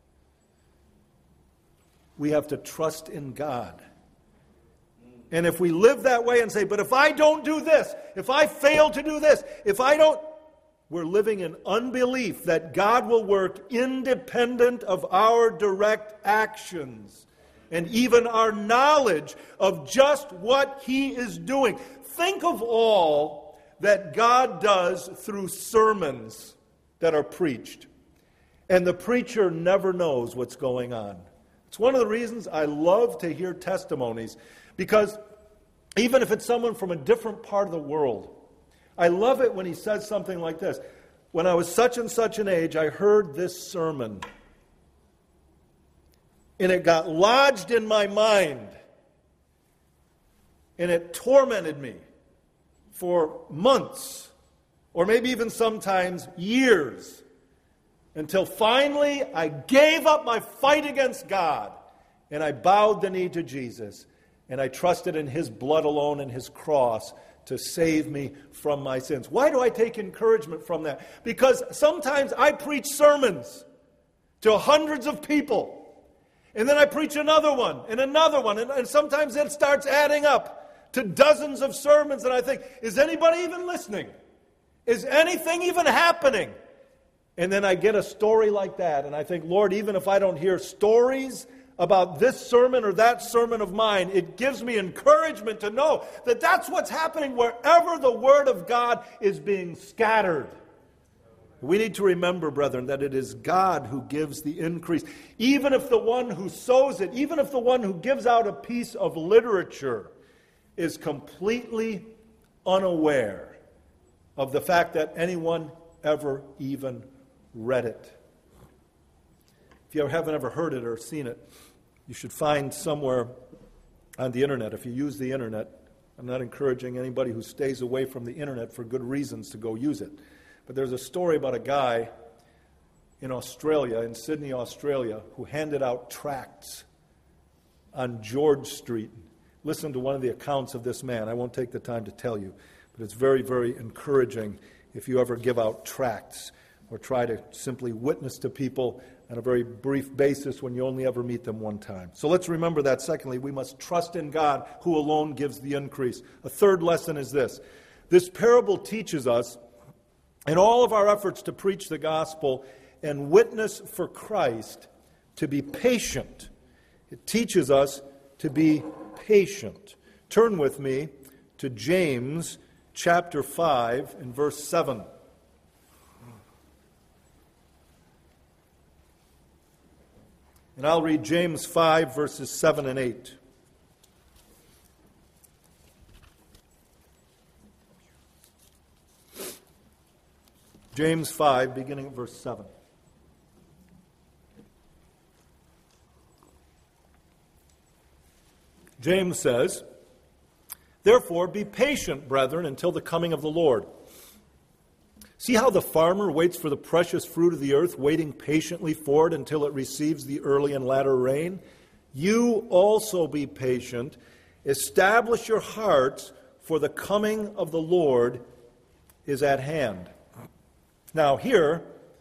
We have to trust in God. And if we live that way and say, but if I don't do this, if I fail to do this, if I don't, we're living in unbelief that God will work independent of our direct actions. and even our knowledge of just what He is doing. Think of all that God does through sermons that are preached. And the preacher never knows what's going on. It's one of the reasons I love to hear testimonies, because even if it's someone from a different part of the world, I love it when he says something like this. When I was such and such an age, I heard this sermon, and it got lodged in my mind, and it tormented me for months, or maybe even sometimes years, until finally I gave up my fight against God, and I bowed the knee to Jesus, and I trusted in His blood alone and His cross to save me from my sins. Why do I take encouragement from that? Because sometimes I preach sermons to hundreds of people, and then I preach another one, and another one, and, and sometimes it starts adding up to dozens of sermons, and I think, is anybody even listening? Is anything even happening? And then I get a story like that, and I think, Lord, even if I don't hear stories about this sermon or that sermon of mine, it gives me encouragement to know that that's what's happening wherever the Word of God is being scattered. We need to remember, brethren, that it is God who gives the increase. Even if the one who sows it, even if the one who gives out a piece of literature is completely unaware of the fact that anyone ever even read it. If you haven't ever heard it or seen it, you should find somewhere on the internet. If you use the internet, I'm not encouraging anybody who stays away from the internet for good reasons to go use it. But there's a story about a guy in Australia, in Sydney, Australia, who handed out tracts on George Street. Listen to one of the accounts of this man. I won't take the time to tell you, but it's very, very encouraging if you ever give out tracts or try to simply witness to people on a very brief basis when you only ever meet them one time. So let's remember that. Secondly, we must trust in God who alone gives the increase. A third lesson is this. This parable teaches us, in all of our efforts to preach the gospel and witness for Christ, to be patient. It teaches us to be patient. Turn with me to James chapter five and verse seven. And I'll read James five, verses seven and eight. James five, beginning at verse seven. James says, "Therefore be patient, brethren, until the coming of the Lord. See how the farmer waits for the precious fruit of the earth, waiting patiently for it until it receives the early and latter rain? You also be patient. Establish your hearts, for the coming of the Lord is at hand." Now here,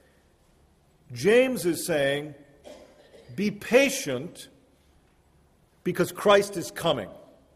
James is saying, be patient because Christ is coming.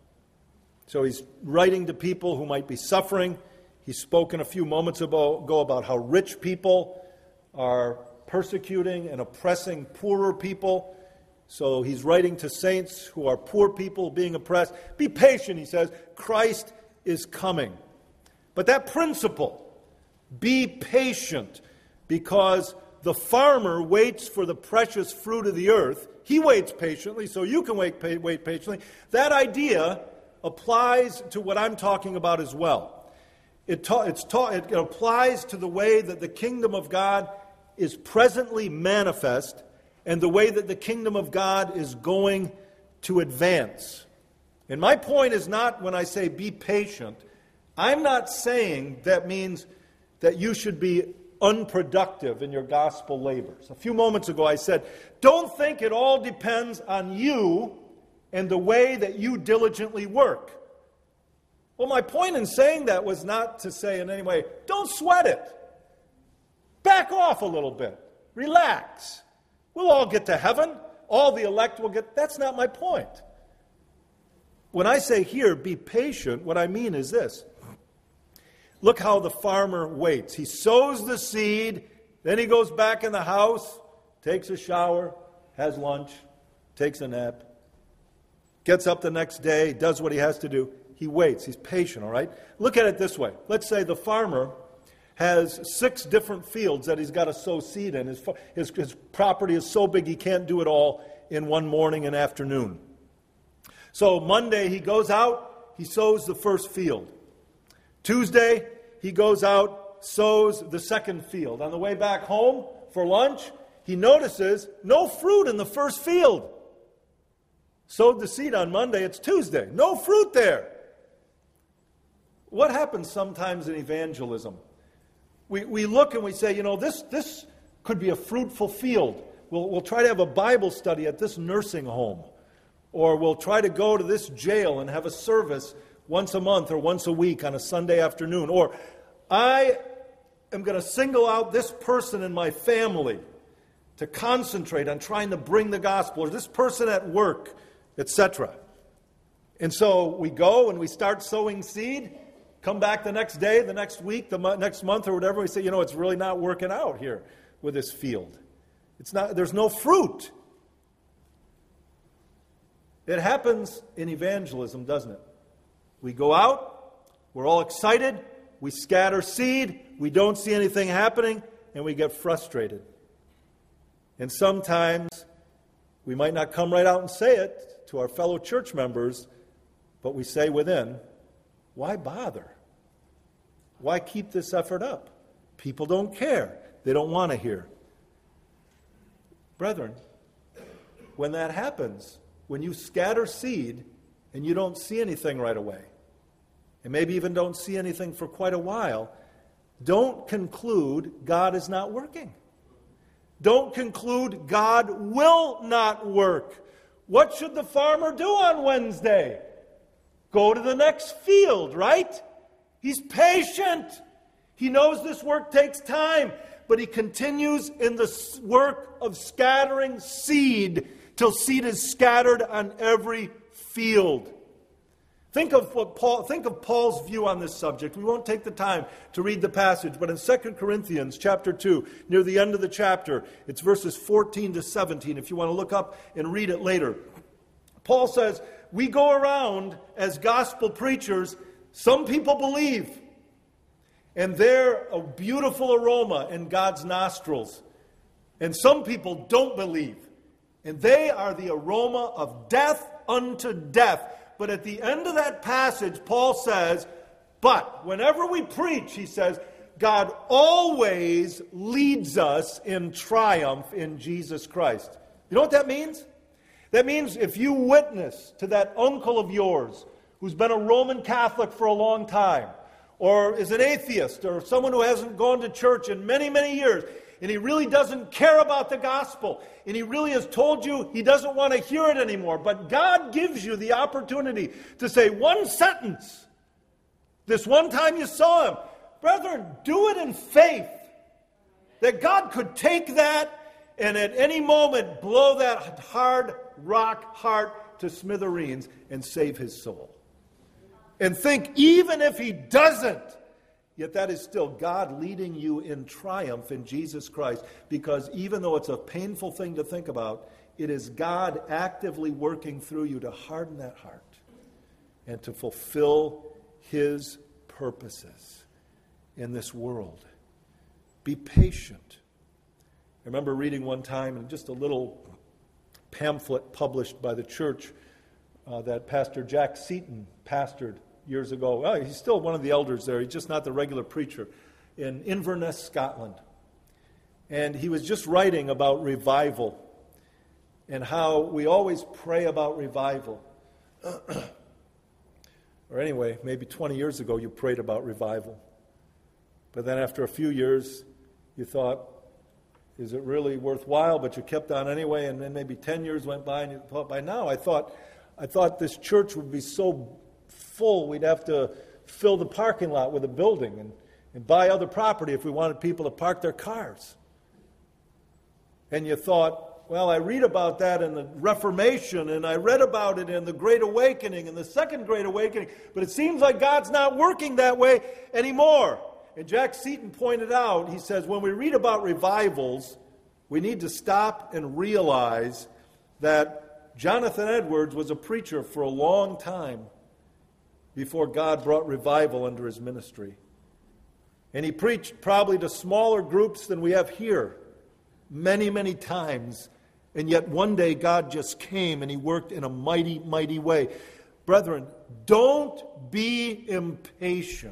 So he's writing to people who might be suffering. He's spoken a few moments ago about how rich people are persecuting and oppressing poorer people. So he's writing to saints who are poor people being oppressed. Be patient, he says. Christ is coming. But that principle, be patient, because the farmer waits for the precious fruit of the earth. He waits patiently, so you can wait, wait patiently. That idea applies to what I'm talking about as well. It, ta- it's ta- it applies to the way that the kingdom of God is presently manifest and the way that the kingdom of God is going to advance. And my point is not, when I say be patient, I'm not saying that means that you should be unproductive in your gospel labors. A few moments ago I said, don't think it all depends on you and the way that you diligently work. Well, my point in saying that was not to say in any way, don't sweat it. Back off a little bit. Relax. We'll all get to heaven. All the elect will get... That's not my point. When I say here, be patient, what I mean is this. Look how the farmer waits. He sows the seed, then he goes back in the house, takes a shower, has lunch, takes a nap, gets up the next day, does what he has to do. He waits. He's patient, all right? Look at it this way. Let's say the farmer has six different fields that he's got to sow seed in. His, his, his property is so big he can't do it all in one morning and afternoon. So Monday he goes out, he sows the first field. Tuesday he goes out, sows the second field. On the way back home for lunch, he notices no fruit in the first field. Sowed the seed on Monday, it's Tuesday. No fruit there. What happens sometimes in evangelism? We we look and we say, you know, this this could be a fruitful field. We'll, we'll try to have a Bible study at this nursing home. Or we'll try to go to this jail and have a service once a month or once a week on a Sunday afternoon. Or I am going to single out this person in my family to concentrate on trying to bring the gospel. Or this person at work, et cetera. And so we go and we start sowing seed. Come back the next day, the next week, the mo- next month or whatever. We say, you know, it's really not working out here with this field. It's not. There's no fruit. It happens in evangelism, doesn't it? We go out, we're all excited, we scatter seed, we don't see anything happening, and we get frustrated. And sometimes we might not come right out and say it to our fellow church members, but we say within, why bother? Why keep this effort up? People don't care. They don't want to hear. Brethren, when that happens, when you scatter seed and you don't see anything right away, and maybe even don't see anything for quite a while, don't conclude God is not working. Don't conclude God will not work. What should the farmer do on Wednesday? Go to the next field, right? He's patient. He knows this work takes time, but he continues in the work of scattering seed till seed is scattered on every field. Think of what Paul, think of Paul's view on this subject. We won't take the time to read the passage, but in Second Corinthians chapter two, near the end of the chapter, it's verses fourteen to seventeen, if you want to look up and read it later. Paul says, we go around as gospel preachers. Some people believe, and they're a beautiful aroma in God's nostrils. And some people don't believe, and they are the aroma of death unto death. But at the end of that passage, Paul says, but whenever we preach, he says, God always leads us in triumph in Jesus Christ. You know what that means? That means if you witness to that uncle of yours who's been a Roman Catholic for a long time, or is an atheist, or someone who hasn't gone to church in many, many years, and he really doesn't care about the gospel, and he really has told you he doesn't want to hear it anymore, but God gives you the opportunity to say one sentence. This one time you saw him. Brethren, do it in faith that God could take that and at any moment blow that hard rock heart to smithereens and save his soul. And think, even if he doesn't, yet that is still God leading you in triumph in Jesus Christ, because even though it's a painful thing to think about, it is God actively working through you to harden that heart and to fulfill his purposes in this world. Be patient. I remember reading one time in just a little pamphlet published by the church uh, that Pastor Jack Seaton pastored years ago. Well, he's still one of the elders there. He's just not the regular preacher in Inverness, Scotland. And he was just writing about revival and how we always pray about revival. Or anyway, maybe twenty years ago you prayed about revival. But then after a few years, you thought, is it really worthwhile? But you kept on anyway, and then maybe ten years went by, and you thought, by now, I thought, I thought this church would be so full, we'd have to fill the parking lot with a building and, and buy other property if we wanted people to park their cars. And you thought, well, I read about that in the Reformation, and I read about it in the Great Awakening and the Second Great Awakening, but it seems like God's not working that way anymore. And Jack Seaton pointed out, he says, when we read about revivals, we need to stop and realize that Jonathan Edwards was a preacher for a long time before God brought revival under his ministry. And he preached probably to smaller groups than we have here many, many times. And yet one day God just came and he worked in a mighty, mighty way. Brethren, don't be impatient,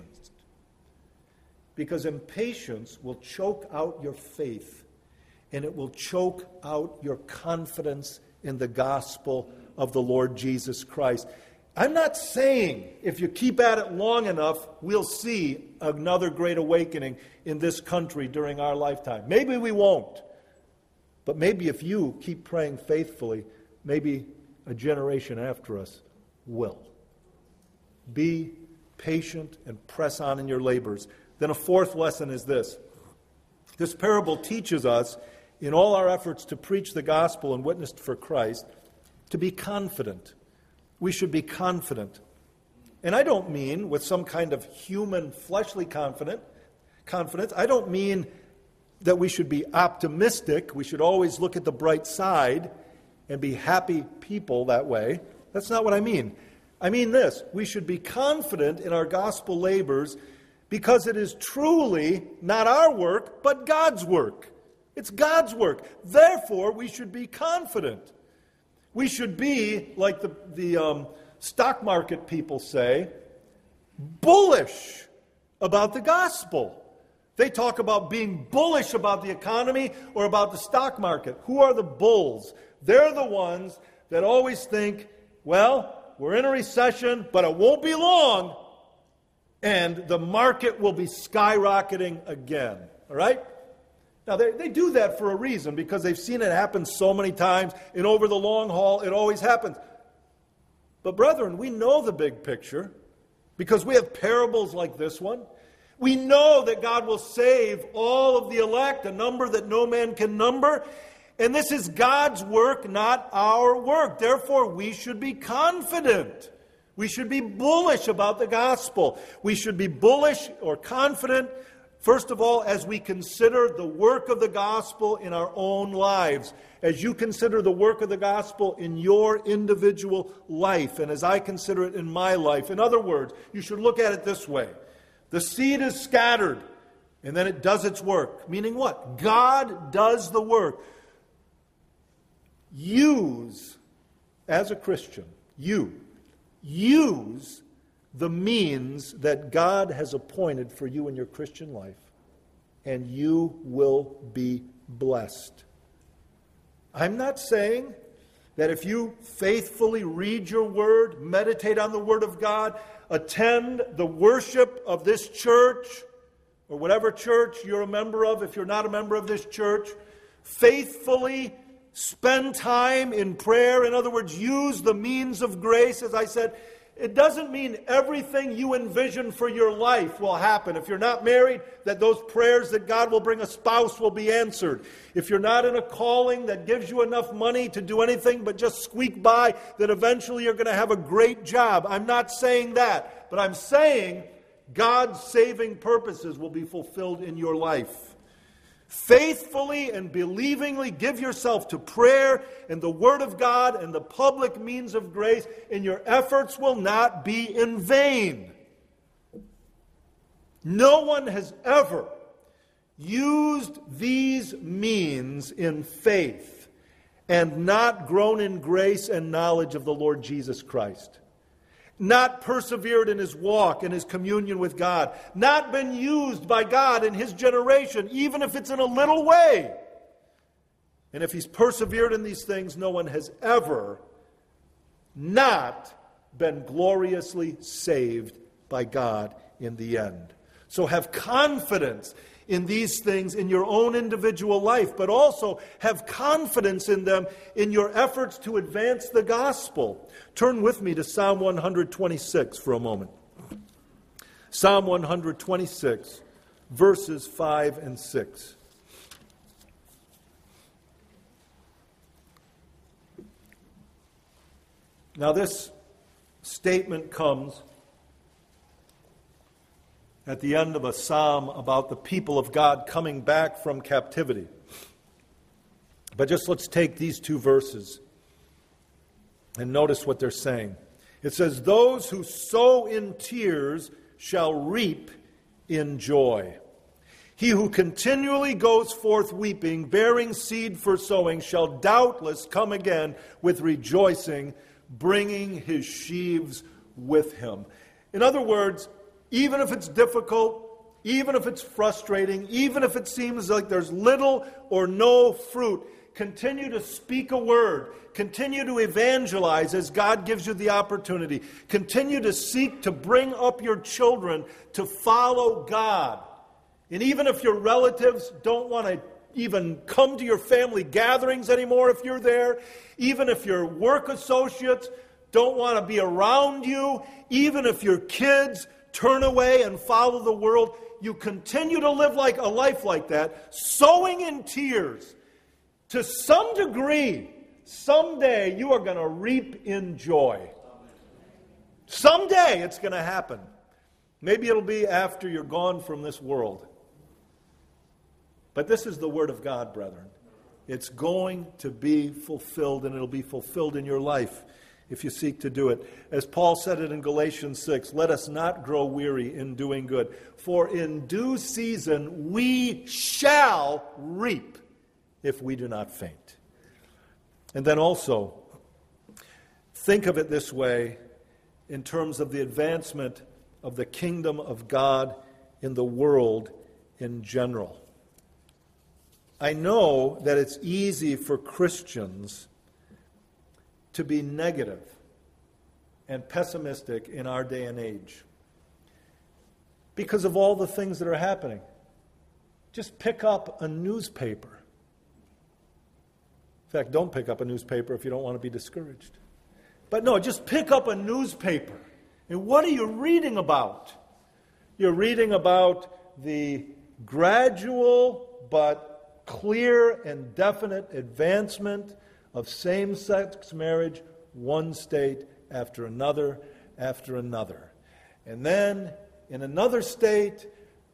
because impatience will choke out your faith, and it will choke out your confidence in the gospel of the Lord Jesus Christ. I'm not saying if you keep at it long enough, we'll see another great awakening in this country during our lifetime. Maybe we won't. But maybe if you keep praying faithfully, maybe a generation after us will. Be patient and press on in your labors. Then a fourth lesson is this. This parable teaches us, in all our efforts to preach the gospel and witness for Christ, to be confident. We should be confident. And I don't mean with some kind of human, fleshly confident, confidence. I don't mean that we should be optimistic. We should always look at the bright side and be happy people that way. That's not what I mean. I mean this. We should be confident in our gospel labors because it is truly not our work, but God's work. It's God's work. Therefore, we should be confident. We should be, like the, the um, stock market people say, bullish about the gospel. They talk about being bullish about the economy or about the stock market. Who are the bulls? They're the ones that always think, well, we're in a recession, but it won't be long, and the market will be skyrocketing again. All right? Now, they, they do that for a reason, because they've seen it happen so many times, and over the long haul, it always happens. But brethren, we know the big picture, because we have parables like this one. We know that God will save all of the elect, a number that no man can number. And this is God's work, not our work. Therefore, we should be confident. We should be bullish about the gospel. We should be bullish or confident, first of all, as we consider the work of the gospel in our own lives. As you consider the work of the gospel in your individual life, and as I consider it in my life. In other words, you should look at it this way. The seed is scattered, and then it does its work. Meaning what? God does the work. Use, as a Christian, you, use the means that God has appointed for you in your Christian life, and you will be blessed. I'm not saying that if you faithfully read your word, meditate on the word of God, attend the worship of this church, or whatever church you're a member of, if you're not a member of this church, faithfully spend time in prayer. In other words, use the means of grace. As I said, it doesn't mean everything you envision for your life will happen. If you're not married, that those prayers that God will bring a spouse will be answered. If you're not in a calling that gives you enough money to do anything but just squeak by, that eventually you're going to have a great job. I'm not saying that, but I'm saying God's saving purposes will be fulfilled in your life. Faithfully and believingly give yourself to prayer and the Word of God and the public means of grace, and your efforts will not be in vain. No one has ever used these means in faith and not grown in grace and knowledge of the Lord Jesus Christ. Not persevered in his walk and his communion with God, not been used by God in his generation, even if it's in a little way. And if he's persevered in these things, no one has ever not been gloriously saved by God in the end. So have confidence in these things in your own individual life, but also have confidence in them in your efforts to advance the gospel. Turn with me to Psalm one twenty-six for a moment. Psalm one twenty-six, verses five and six. Now this statement comes at the end of a psalm about the people of God coming back from captivity. But just let's take these two verses. And notice what they're saying. It says, those who sow in tears shall reap in joy. He who continually goes forth weeping, bearing seed for sowing, shall doubtless come again with rejoicing, bringing his sheaves with him. In other words, even if it's difficult, even if it's frustrating, even if it seems like there's little or no fruit, continue to speak a word. Continue to evangelize as God gives you the opportunity. Continue to seek to bring up your children to follow God. And even if your relatives don't want to even come to your family gatherings anymore if you're there, even if your work associates don't want to be around you, even if your kids turn away and follow the world, you continue to live like a life like that, sowing in tears. To some degree, someday you are going to reap in joy. Someday it's going to happen. Maybe it'll be after you're gone from this world. But this is the Word of God, brethren. It's going to be fulfilled, and it'll be fulfilled in your life if you seek to do it. As Paul said it in Galatians six, let us not grow weary in doing good, for in due season we shall reap if we do not faint. And then also, think of it this way in terms of the advancement of the kingdom of God in the world in general. I know that it's easy for Christians to be negative and pessimistic in our day and age because of all the things that are happening. Just pick up a newspaper. In fact, don't pick up a newspaper if you don't want to be discouraged. But no, just pick up a newspaper. And what are you reading about? You're reading about the gradual but clear and definite advancement of same-sex marriage, one state after another after another. And then, in another state,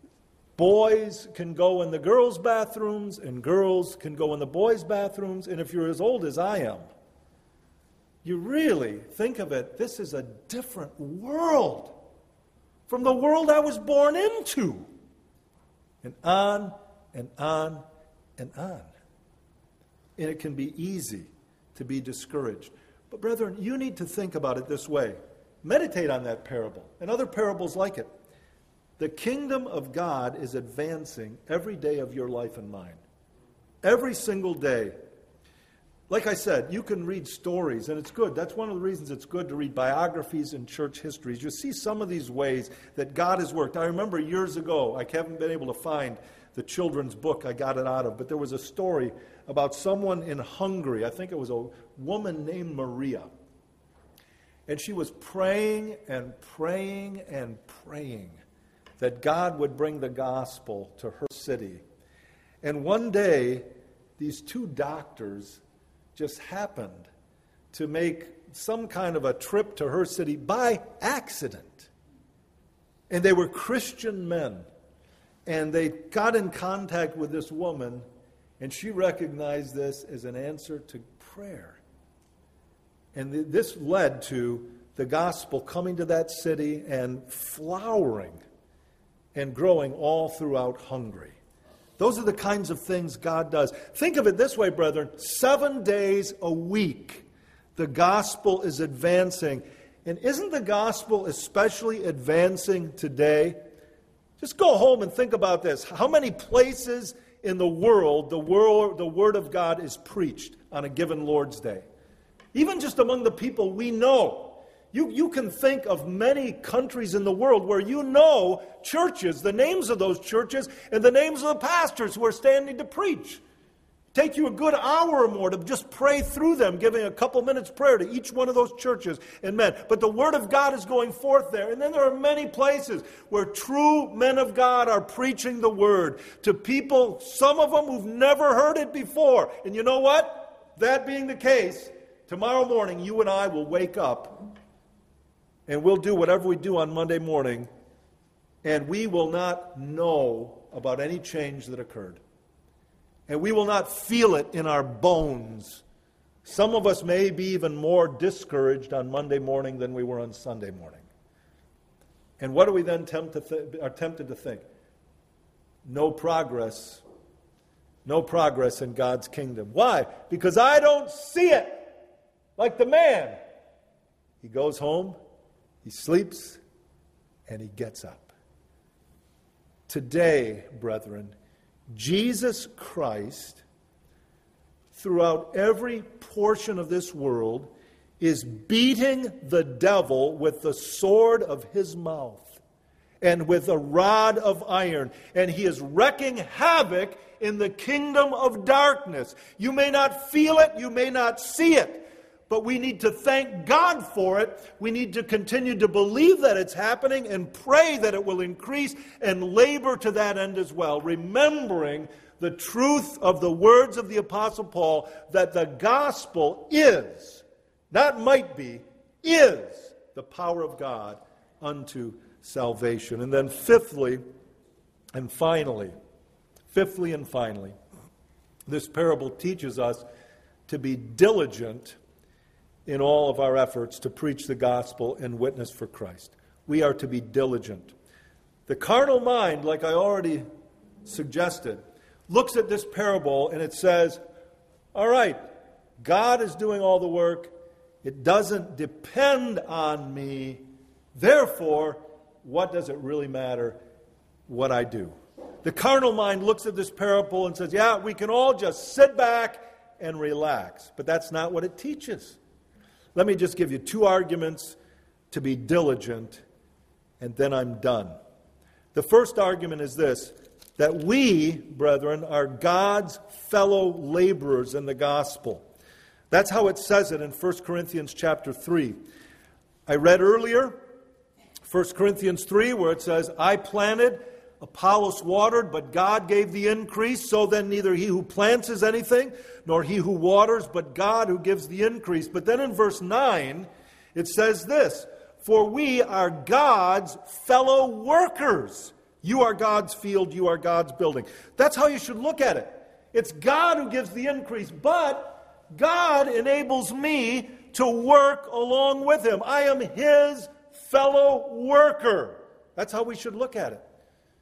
boys can go in the girls' bathrooms and girls can go in the boys' bathrooms. And if you're as old as I am, you really think of it, this is a different world from the world I was born into. And on and on and on. And it can be easy to be discouraged. But brethren, you need to think about it this way. Meditate on that parable and other parables like it. The kingdom of God is advancing every day of your life and mine. Every single day. Like I said, you can read stories, and it's good. That's one of the reasons it's good to read biographies and church histories. You see some of these ways that God has worked. I remember years ago, I haven't been able to find the children's book I got it out of, but there was a story about someone in Hungary. I think it was a woman named Maria. And she was praying and praying and praying that God would bring the gospel to her city. And one day, these two doctors just happened to make some kind of a trip to her city by accident. And they were Christian men. And they got in contact with this woman, and she recognized this as an answer to prayer. And th- this led to the gospel coming to that city and flowering and growing all throughout Hungary. Those are the kinds of things God does. Think of it this way, brethren. Seven days a week, the gospel is advancing. And isn't the gospel especially advancing today? Just go home and think about this. How many places in the world the, world, the Word of God is preached on a given Lord's Day? Even just among the people we know. You, you can think of many countries in the world where you know churches, the names of those churches, and the names of the pastors who are standing to preach. Take you a good hour or more to just pray through them, giving a couple minutes prayer to each one of those churches and men. But the Word of God is going forth there. And then there are many places where true men of God are preaching the Word to people, some of them who've never heard it before. And you know what? That being the case, tomorrow morning you and I will wake up and we'll do whatever we do on Monday morning, and we will not know about any change that occurred. And we will not feel it in our bones Some of us may be even more discouraged on Monday morning than we were on Sunday morning. And what do we then tempt to th- are tempted to think? No progress. No progress in God's kingdom. Why? Because I don't see it. Like the man. He goes home, he sleeps, and he gets up. Today, brethren, Jesus Christ, throughout every portion of this world, is beating the devil with the sword of his mouth and with a rod of iron. And he is wreaking havoc in the kingdom of darkness. You may not feel it, you may not see it, but we need to thank God for it. We need to continue to believe that it's happening and pray that it will increase and labor to that end as well, remembering the truth of the words of the Apostle Paul that the gospel is, not might be, is the power of God unto salvation. And then fifthly and finally, fifthly and finally, this parable teaches us to be diligent in all of our efforts to preach the gospel and witness for Christ. We are to be diligent. The carnal mind, like I already suggested, looks at this parable and it says, all right, God is doing all the work. It doesn't depend on me. Therefore, what does it really matter what I do? The carnal mind looks at this parable and says, yeah, we can all just sit back and relax. But that's not what it teaches. Let me just give you two arguments to be diligent, and then I'm done. The first argument is this, that we, brethren, are God's fellow laborers in the gospel. That's how it says it in First Corinthians chapter three. I read earlier, First Corinthians three, where it says, I planted, Apollos watered, but God gave the increase. So then neither he who plants is anything, nor he who waters, but God who gives the increase. But then in verse nine, it says this, for we are God's fellow workers. You are God's field, you are God's building. That's how you should look at it. It's God who gives the increase, but God enables me to work along with him. I am his fellow worker. That's how we should look at it.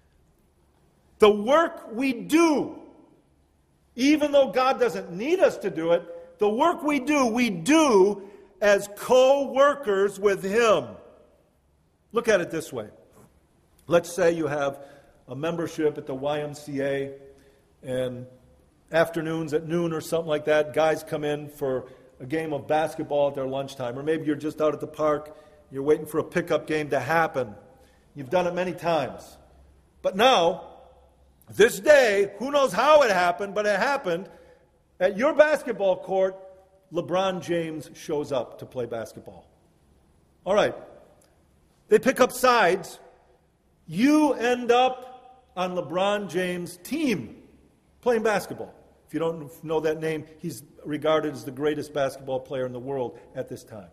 The work we do, even though God doesn't need us to do it, the work we do, we do as co-workers with him. Look at it this way. Let's say you have a membership at the Y M C A, and afternoons at noon or something like that, guys come in for a game of basketball at their lunchtime. Or maybe you're just out at the park, you're waiting for a pickup game to happen. You've done it many times. But now, this day, who knows how it happened, but it happened, at your basketball court, LeBron James shows up to play basketball. All right. They pick up sides. You end up on LeBron James' team playing basketball. If you don't know that name, he's regarded as the greatest basketball player in the world at this time.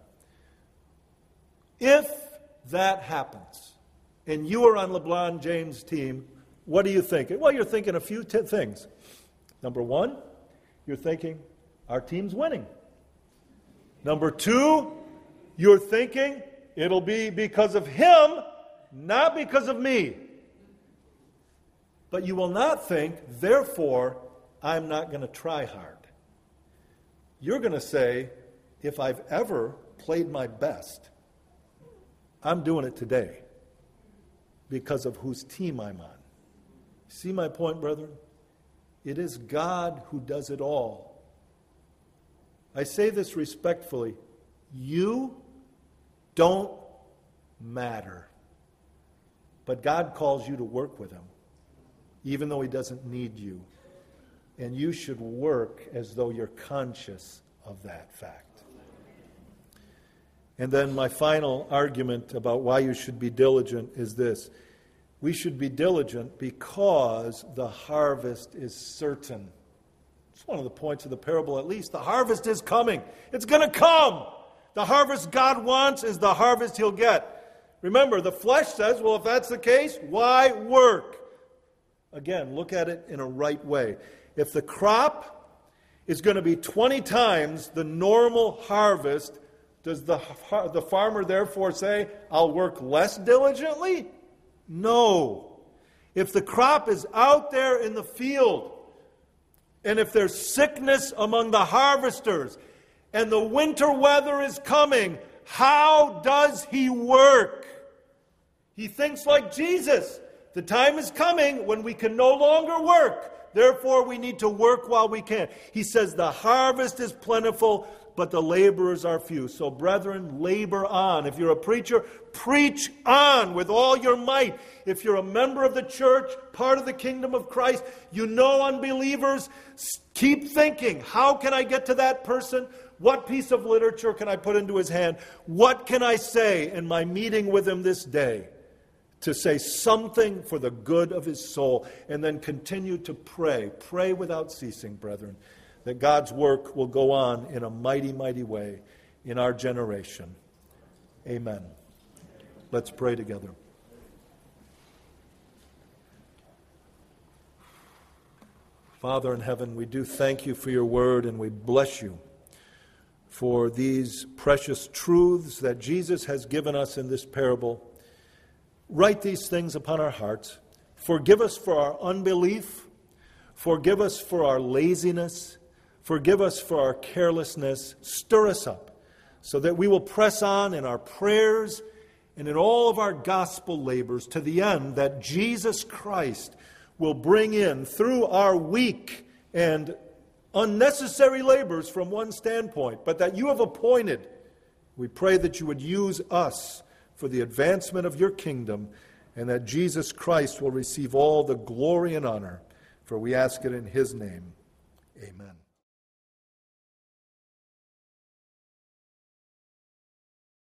If that happens, and you are on LeBron James' team, what are you thinking? Well, you're thinking a few t- things. Number one, you're thinking, our team's winning. Number two, you're thinking, it'll be because of him, not because of me. But you will not think, therefore, I'm not going to try hard. You're going to say, if I've ever played my best, I'm doing it today because of whose team I'm on. See my point, brethren? It is God who does it all. I say this respectfully. You don't matter. But God calls you to work with him, even though he doesn't need you. And you should work as though you're conscious of that fact. And then my final argument about why you should be diligent is this. We should be diligent because the harvest is certain. It's one of the points of the parable, at least. The harvest is coming. It's going to come. The harvest God wants is the harvest he'll get. Remember, the flesh says, well, if that's the case, why work? Again, look at it in a right way. If the crop is going to be twenty times the normal harvest, does the, the farmer therefore say, I'll work less diligently? No. If the crop is out there in the field, and if there's sickness among the harvesters, and the winter weather is coming, how does he work? He thinks like Jesus. The time is coming when we can no longer work. Therefore, we need to work while we can. He says the harvest is plentiful, but the laborers are few. So, brethren, labor on. If you're a preacher, preach on with all your might. If you're a member of the church, part of the kingdom of Christ, you know unbelievers, keep thinking, how can I get to that person? What piece of literature can I put into his hand? What can I say in my meeting with him this day to say something for the good of his soul? And then continue to pray. Pray without ceasing, brethren, that God's work will go on in a mighty, mighty way in our generation. Amen. Let's pray together. Father in heaven, we do thank you for your word, and we bless you for these precious truths that Jesus has given us in this parable. Write these things upon our hearts. Forgive us for our unbelief. Forgive us for our laziness. Forgive us for our carelessness. Stir us up so that we will press on in our prayers and in all of our gospel labors to the end that Jesus Christ will bring in, through our weak and unnecessary labors from one standpoint, but that you have appointed. We pray that you would use us for the advancement of your kingdom, and that Jesus Christ will receive all the glory and honor. For we ask it in his name. Amen.